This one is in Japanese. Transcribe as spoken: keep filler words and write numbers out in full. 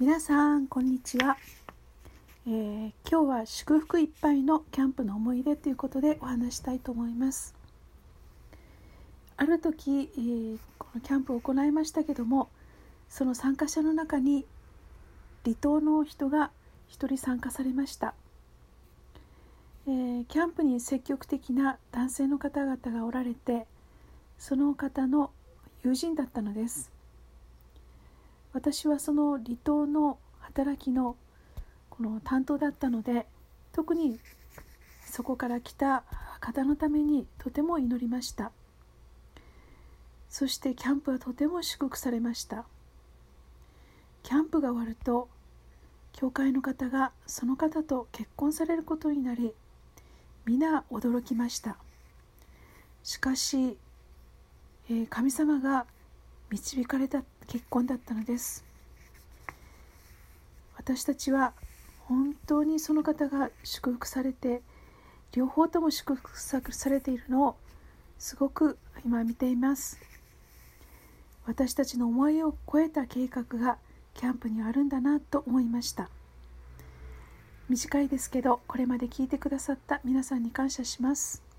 皆さんこんにちは、えー、今日は祝福いっぱいのキャンプの思い出ということでお話したいと思います。ある時、えー、このキャンプを行いましたけども、その参加者の中に離島の人が一人参加されました。えー、キャンプに積極的な男性の方々がおられて、その方の友人だったのです。私はその離島の働きのこの担当だったので、特にそこから来た方のためにとても祈りました。そしてキャンプはとても祝福されました。キャンプが終わると、教会の方がその方と結婚されることになり、皆驚きました。しかし、えー、神様が導かれた結婚だったのです。私たちは本当にその方が祝福されて、両方とも祝福されているのをすごく今見ています。私たちの思いを超えた計画がキャンプにあるんだなと思いました。短いですけど、これまで聞いてくださった皆さんに感謝します。